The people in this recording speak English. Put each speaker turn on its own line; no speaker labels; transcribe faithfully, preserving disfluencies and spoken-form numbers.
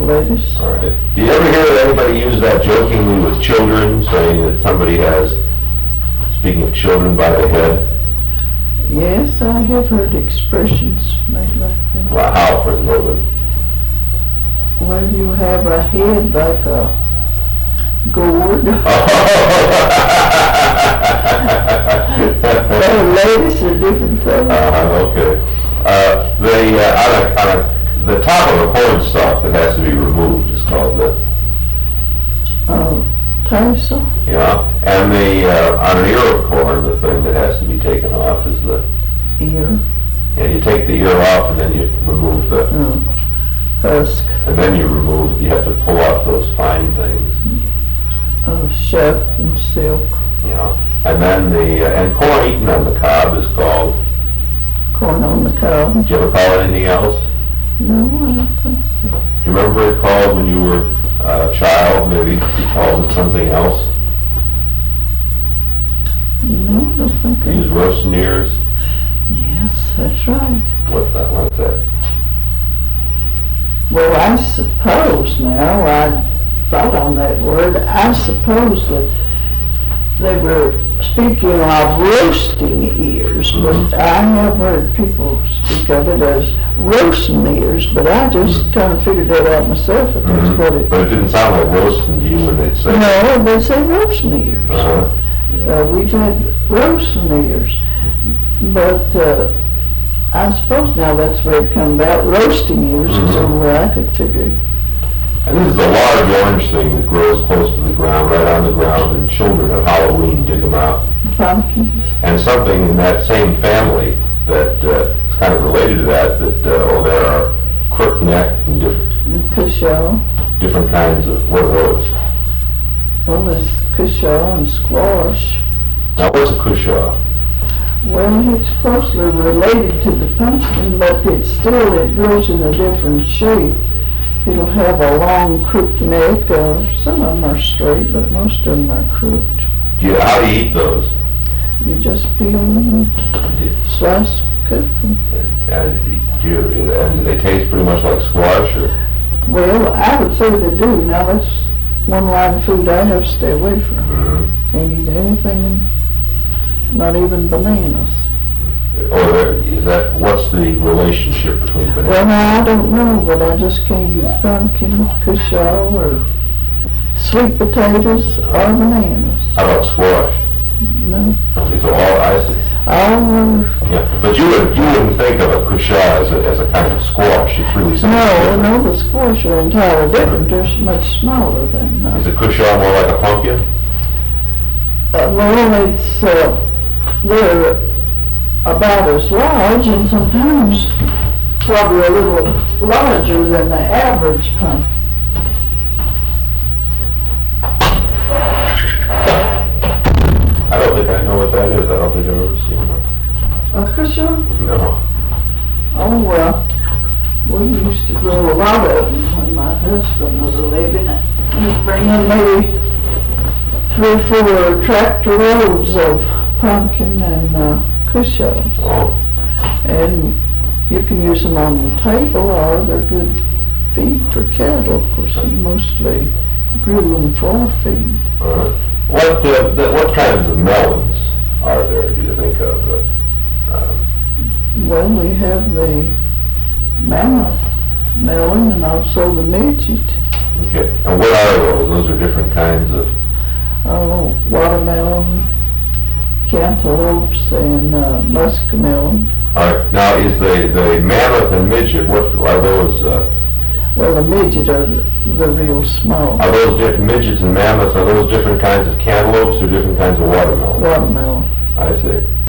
lettuce.
All right. Do you ever hear anybody use that jokingly with children, saying that somebody has, speaking of children, by the head?
Yes, I have heard expressions made like that.
Well, how, for a moment?
Well, you have a head like a gourd. Well, lettuce are different things.
Uh, okay. Uh, the, uh, on a, on a, the top of a corn stalk that has to be removed is called the,
Uh, tassel.
you know, and the, uh, on an ear of corn, the thing that has to be taken off is the,
Ear.
yeah, you take the ear off and then you remove the,
Uh, husk.
and then you remove, you have to pull off those fine things,
Uh, shuck and silk.
you know. And then the, uh, and corn eaten on the cob is called,
Corn on the cob.
did you ever call it anything else?
No, I don't think so.
Do you remember it called when you were a child, maybe you called it something else?
No, I don't think
These
I.
roasting ears,
Yes, that's right.
what that, what's that?
Well, I suppose now, I thought on that word, I suppose that they were speaking of roasting ears, but I have heard people speak of it as roasting ears, but I just kind of figured that out myself, that that's what it,
But it didn't sound like roasting to you when they'd say.
no, they say roasting ears.
Uh-huh.
Uh, we've had roasting ears, but, uh, I suppose now that's where it come about, roasting ears is the only way I could figure it.
And this is a large orange thing that grows close to the ground, right on the ground, and children at Halloween dig them out.
Pumpkins.
And something in that same family that uh, is kind of related to that, that, uh, oh, there are crookneck and different,
And cushaw.
different kinds of, what are those?
Well, there's cushaw and squash.
Now, what's a cushaw?
Well, it's closely related to the pumpkin, but it's still, it grows in a different shape. It'll have a long crooked neck, uh, some of them are straight, but most of them are crooked.
Do you, how do you eat those?
You just peel them and slice, cook them.
And do you, and do they taste pretty much like squash, or?
Well, I would say they do. Now, that's one line of food I have to stay away from.
Mm-hmm.
Can't eat anything, in- not even bananas.
Or is that, what's the relationship between
Well,
bananas?
now, I don't know, but I just can't eat pumpkin, cushaw, or sweet potatoes, or bananas.
How about squash?
No.
Okay, so all, I see.
All,
Yeah, but you would, you wouldn't think of a cushaw as a, as a kind of squash, it's really something
no,
different.
no, the squash are entirely different. They're much smaller than, uh,
Is a cushaw more like a pumpkin?
uh, well, it's, uh, they're about as large and sometimes probably a little larger than the average pumpkin.
I don't think I know what that is, I don't think I've ever seen one.
A cushaw?
No.
Oh, well, we used to grow a lot of them when my husband was living. He'd bring in maybe three or four tractor loads of pumpkin and uh, cushaws.
Oh,
And you can use them on the table, or they're good feed for cattle. Of course, he mostly grew them for feed.
uh, what, uh, the- what kinds of melons are there, do you think of? Uh, uh,
Well, we have the mammoth melon and also the midget.
Okay, and what are those? Those are different kinds of,
Oh, watermelon, cantaloupes, and uh, muskmelon.
all right, now is the, the mammoth and midget, what, are those, uh,
Well, the midget are the, the real small
are those different midgets and mammoths, are those different kinds of cantaloupes or different kinds of watermelon?
watermelon.
I see.